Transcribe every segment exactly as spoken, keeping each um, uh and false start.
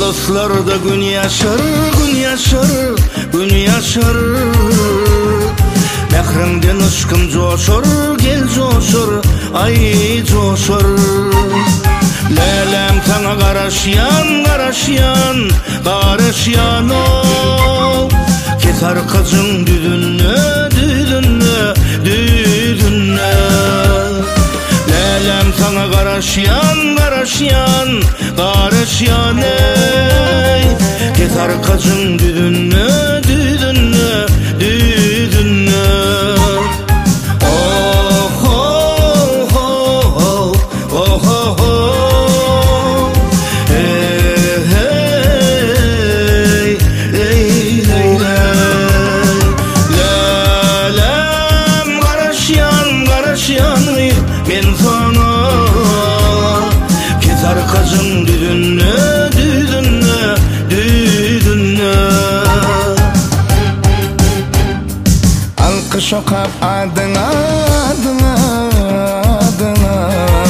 Alıslarda gün yaşar, gün yaşar, gün yaşar. Mehrinden ışkım coşar, gel coşar, ay coşar. Lelem sana garaşyan, garaşyan, garaşyan o. Ketar kızın düdünne, düdünne, düdünne. Lelem sana garaşyan, garaşyan, garaşyan ey. Ketar kızın düdünne, düdünne, düdünne. Oh oh oh oh oh oh oh. Hey hey hey hey hey. Lelem garaşyan, garaşyan men sana. Ketar kızın düdünne, düdünne, düdünne. Alkış okap adına, adına, adına.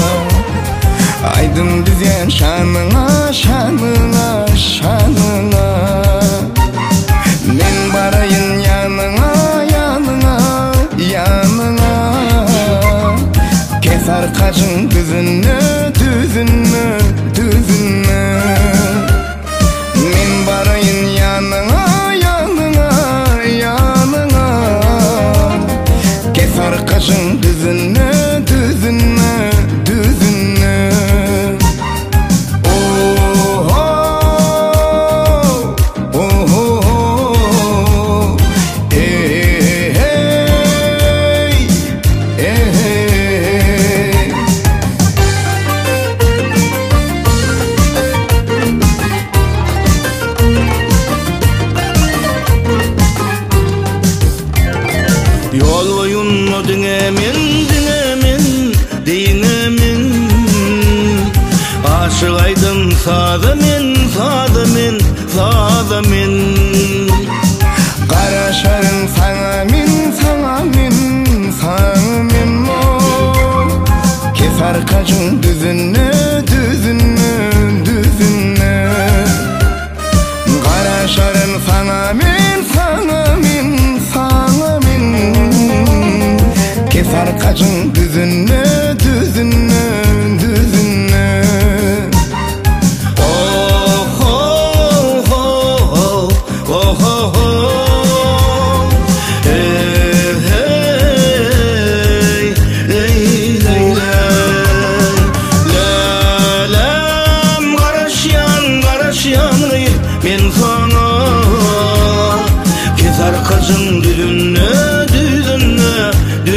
Aydın düzen şanına, şanına, şanına. Men barayın yanına, yanına, yanına. Keser kaçın düzünü, düzünü, düzünü. Men barayın yanına, yanına, yanına. Keser kaçın düzünü, düzünü, düzünü. Oh oh oh oh. Hey hey hey. Yol boyunlu dinlemin, dinlemin, dinlemin. Aşık aydın sağda men, sağda men, sağda men. Karaşarın sana min, sana min, sana min mo. Keser kaçın düzünü, düzünü, düzünü. Karaşarın sana min, sana min, sana min. Keser kaçın düzünü, düzünü, düzünü. Oh oh oh oh oh oh oh. Hey hey hey hey hey. Lelem garaşyan, garaşyan men sana. Keser kızın düdünne, düdünne,